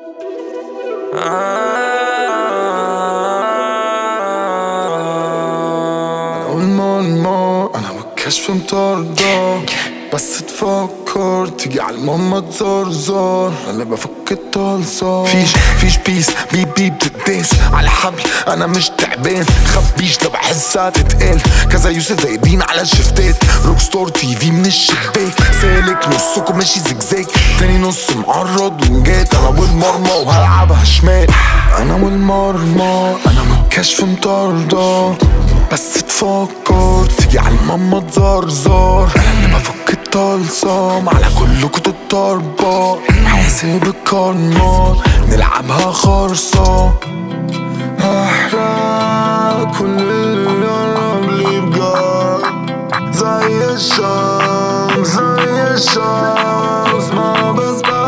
أنا بالكشف مطاردة، بس تفكر تيجي عالماما تزرزر. أنا بفك الطلسة، فيش بيس بيب بيب تتداس على حبل. أنا مش تعبان خبيش ده بحسها تتقال. كذا يوسف زي دين على الشفتات. روك ستار تي في من الشباك، سالك نصكم ماشي زجزاج، تاني نص معرض ونجات. أنا والمرمى وهلعبها شمال. أنا والمرمى أنا بالكشف مطاردة، بس تفكر تيجي عالماما تزرزر. أنا اللي بفك الطلسم على كلكوا تتطربق. حاسب الكرمات نلعبها خرصة. أحرق كل اللي يقرب لي بجد، زي الشمس زي الشمس ما بسبق.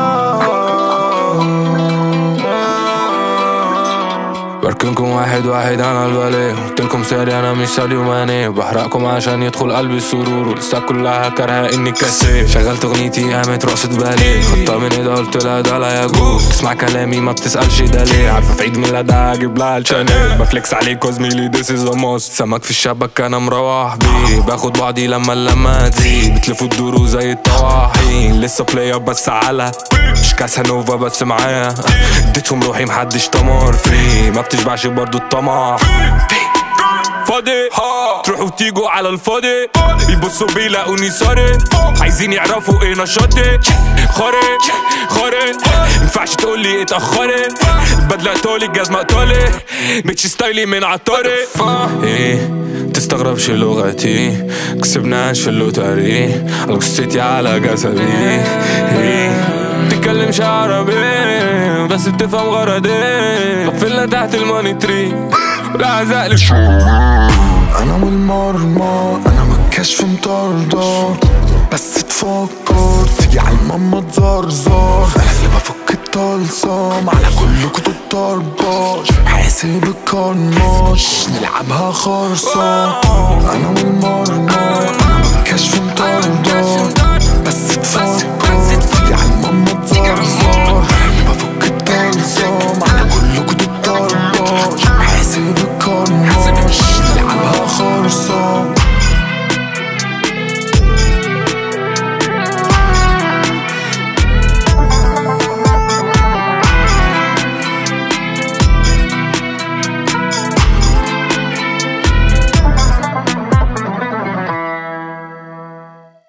بركنكم واحد واحد انا الباليه، قلتلكم سالي انا مش سالي وماني. بحرقكم عشان يدخل قلبي السرور، ولسه كلها كارهة اني كسيف. شغلت اغنيتي قامت رقصة بالي، خدتها من ايدها قلت لها ده لا يجوز. تسمع كلامي ما بتسألش ده ليه، عارفة في عيد ميلادها اجيب لها الشانيل. بفليكس عليك زميلي this is a must. سمك في الشبك انا مروح بيه، باخد بعضي لما تزيد. بتلفوا تدوروا زي الطواحين، لسه بلاي اب بس على مش كاسانوفا بس معايا. اديتهم روحي محدش طمار فري، ما بتشبعش برضو الطمع. فاضي تروحوا وتيجوا على الفاضي، يبصوا بيلاقوني صاري، عايزين يعرفوا ايه نشاطي. خارق مينفعش تقولي اتأخرت، البدلة قطالي الجزمة قطالي، ميتش ستايلي من عالطريق. ايه تستغربش لغتي، كسبناش في اللوتري، على قصتي على جسدي. ايه متتكلمش عربي بس بتفهم غرضي، قفلنا تحت الماني تري لا عزق لي. أنا والمرمى أنا بالكشف مطاردة، بس تفكر تيجي عالماما تزرزر. أنا اللي بفك الطلسم على كلكوا تتطربش. حاسب الكرماش نلعبها خرصة. أنا والمرمى أنا بالكشف مطاردة، بس تفكر